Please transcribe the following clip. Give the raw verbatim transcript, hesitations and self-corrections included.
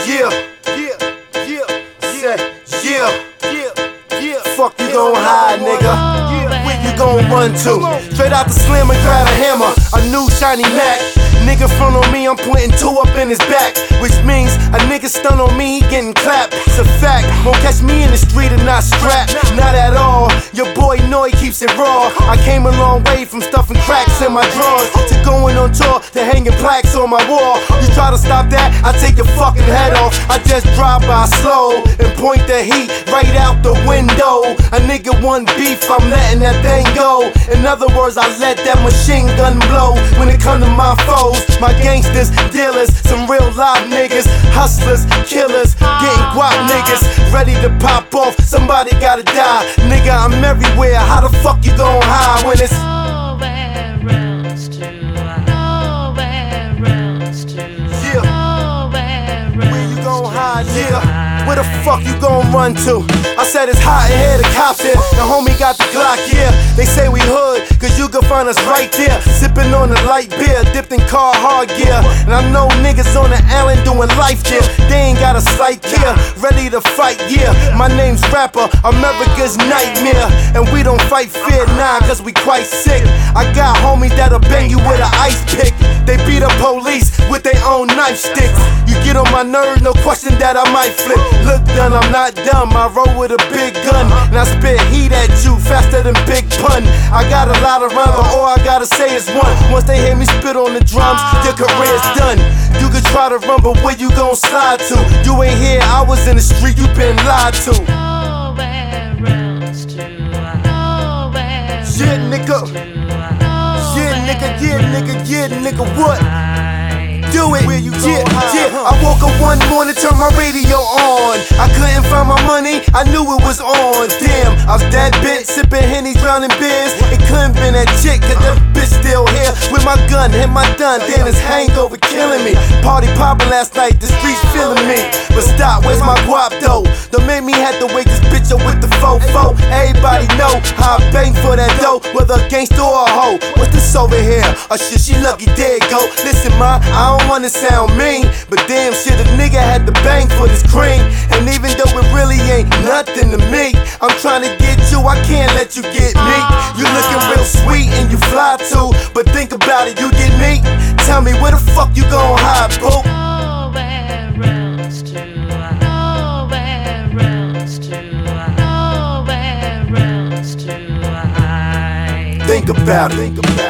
Yeah, yeah, yeah, say, yeah, yeah, yeah. Fuck you gon' hide, nigga. Where you gon' run to? Straight out the slam and grab a hammer, a new shiny Mac. Nigga front on me, I'm pointing two up in his back, which means a nigga stun on me, he getting clapped. It's a fact, won't catch me in the street and not strapped, not at all. Your boy know he keeps it raw. I came a long way from stuffing cracks in my drawers to going on tour to hanging plaques on my wall. You try to stop that, I take your fucking head off. I just drive by slow and point the heat right out the window. A nigga want beef, I'm letting that thing go. In other words, I let that machine gun blow. When it come to my foes, my gangsters, dealers, some real live niggas, hustlers, killers, getting guap niggas, ready to pop off, somebody gotta die. Nigga, I'm everywhere, how the fuck you gon' hide when it's nowhere else to hide? Nowhere else to hide? Yeah, Nowhere where you gon' else to hide, nigga? hide? Where the fuck you gon' run to? I said it's hot in here, the cops here. The homie got the Glock, yeah. They say we hood, cause you can find us right there, sipping on the light beer, dipped in car hard gear. And I know niggas on the island doing life there. They ain't got a slight care, ready to fight, yeah. My name's Rapper, America's nightmare. And we don't fight fear, nah, cause we quite sick. I got homies that'll bang you with an ice pick. They beat up police with their own knife sticks. You get on my nerve, no question that I might flip. Look done, I'm not dumb, I roll with a big gun, and I spit heat at you faster than Big Pun. I got a lot of rhymes, but all I gotta say is one. Once they hear me spit on the drums, your career's done. You can try to run, but where you gon' slide to? You ain't here, I was in the street, you been lied to. Nowhere else to hide? Nowhere Yeah, nigga. else to hide? Yeah, nigga, yeah, nigga, yeah, nigga, what? Do it, Where you yeah, gon' hide, yeah. huh? I woke up one morning, turned my radio on. I couldn't find my money, I knew it was on. Damn, I was that bitch, sipping Henny, drowning beers. It couldn't been that chick, cause that bitch still here. With my gun, hit my done, then it's hangover killing me. Party poppin' last night, the streets feeling me. But stop, where's my guap though? Don't make me have to wake this bitch up with the fofo. Everybody know how I bang for that dough, whether a gangster or a hoe. What's this over here? Oh shit, she lucky, there it go. Listen, ma, I don't wanna sound mean, but damn shit, a nigga had to bang for this cream. And even though it really ain't nothing to me, I'm trying to get you, I can't let you get me. You looking real sweet and you fly too, but think about it, you get me? Tell me where the fuck you gon' hide, boo? Nowhere else to hide? Nowhere else to hide? Nowhere else to hide? Think about it, think about it.